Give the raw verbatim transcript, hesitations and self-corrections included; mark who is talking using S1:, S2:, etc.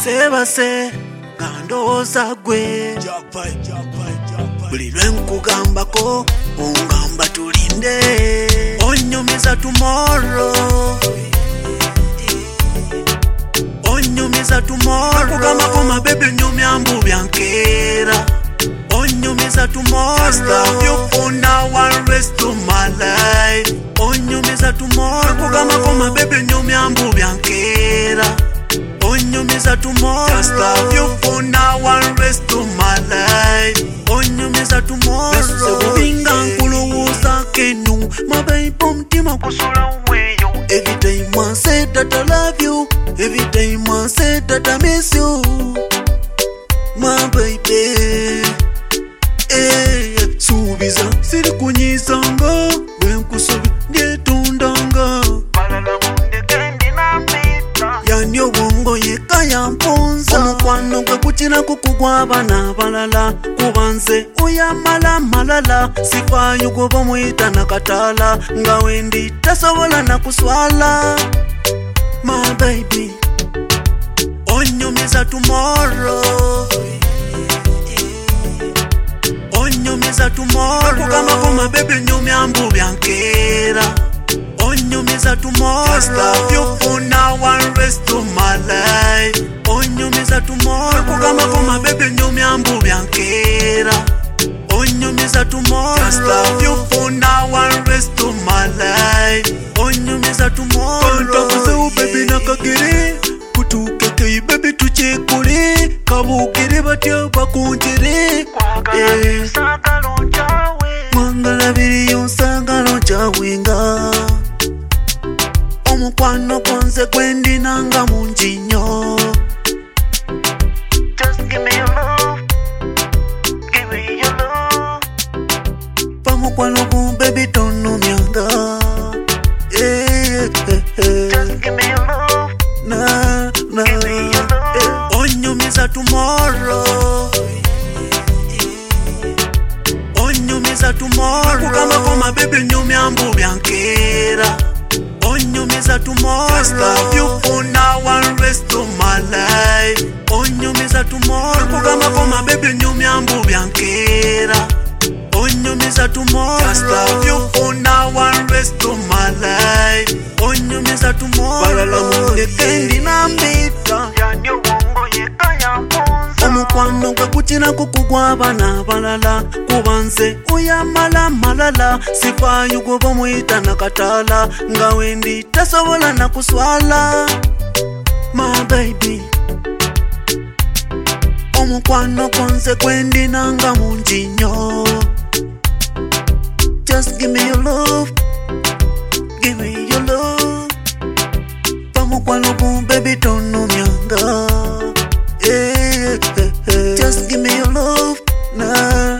S1: Seba se gandoza gwe buli lwenkugamba ko ungamba tulinde onyumiza tomorrow onyumiza tomorrow kugamba ko my baby nyumya mbu byankera onyumiza tomorrow just love you for now and rest of my life onyumiza tomorrow kugamba ko my baby nyumya mbu byankera onyumiza tomorrow just love you for now and rest of my life onyumiza tomorrow sebinga nkuluwuza kenu mabayipo mtima kusula weyo every time I say that I love you every time I say that I miss you my baby eh subiza siri kunyisanga bwenkusubi ndietundanga balala munde kendi na mita yanyo bongo yeka yamponza omukwano gwe kuchina kukugwa abana balala kubanze uyamala malala sifayo kuba mwita nakatala nga wendi tasobola nakuswala my baby onyumiza tomorrow onyumiza tomorrow kugamba ko my baby nyumya mbu byankera onyumiza tomorrow just love you for now and rest of my life onyumiza tomorrow kugamba ko my baby nyumya mbu byankera onyumiza tomorrow just love you for now and rest of my life onyumiza tomorrow ntakuze baby nakagere kutukeke baby tuchekure kabukire batya bakunjere kwagala sagalo chawe mangala biriyo sagalo chawe nga omukwano konse kwendi nanga munjinyo just give me your love give me your love pamukwano ku baby tono myanga eh eh eh just give me your love na na eh. Onyumiza tomorrow onyumiza tomorrow kugamba ko my baby nyumya mbu byankera onyumiza tomorrow just love you for now and rest of my life onyumiza tomorrow kugamba ko my baby nyumya mbu byankera onyumiza tomorrow just love you for now and rest of my life onyumiza tomorrow balala munde kendi na mbita yanyo bongo yeka yamponza omukwano gwe kuchina kukugwa abana balala kubanze uyamala malala sifayo kuba mwita nakatala nga wendi tasobola nakuswala my baby omukwano konse kwendi nanga munjinyo just give me your love give me your love pamukwano ku baby tono myanga eh, eh, eh. Just give me your love nah.